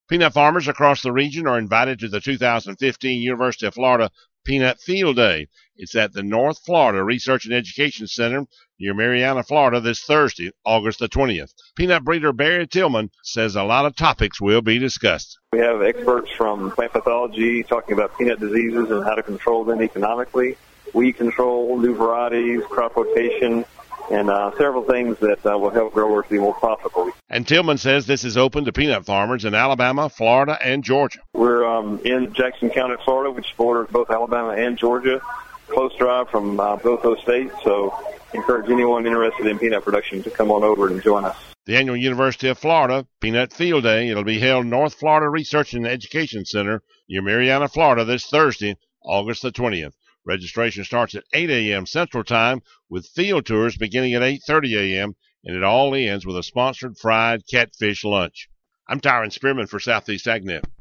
Peanut farmers across the region are invited to the 2015 University of Florida Peanut Field Day. It's at the North Florida Research and Education Center near Marianna, Florida this Thursday, August the 20th. Peanut breeder Barry Tillman says a lot of topics will be discussed. We have experts from plant pathology talking about peanut diseases and how to control them economically, weed control, new varieties, crop rotation, and several things that will help growers be more profitable. And Tillman says this is open to peanut farmers in Alabama, Florida, and Georgia. We're in Jackson County, Florida, which borders both Alabama and Georgia. Close drive from both those states, so encourage anyone interested in peanut production to come on over and join us. The annual University of Florida Peanut Field Day, it'll be held North Florida Research and Education Center near Marianna, Florida this Thursday, August the 20th. Registration starts at 8 a.m. Central Time with field tours beginning at 8:30 a.m. and it all ends with a sponsored fried catfish lunch. I'm Tyron Spearman for Southeast AgNet.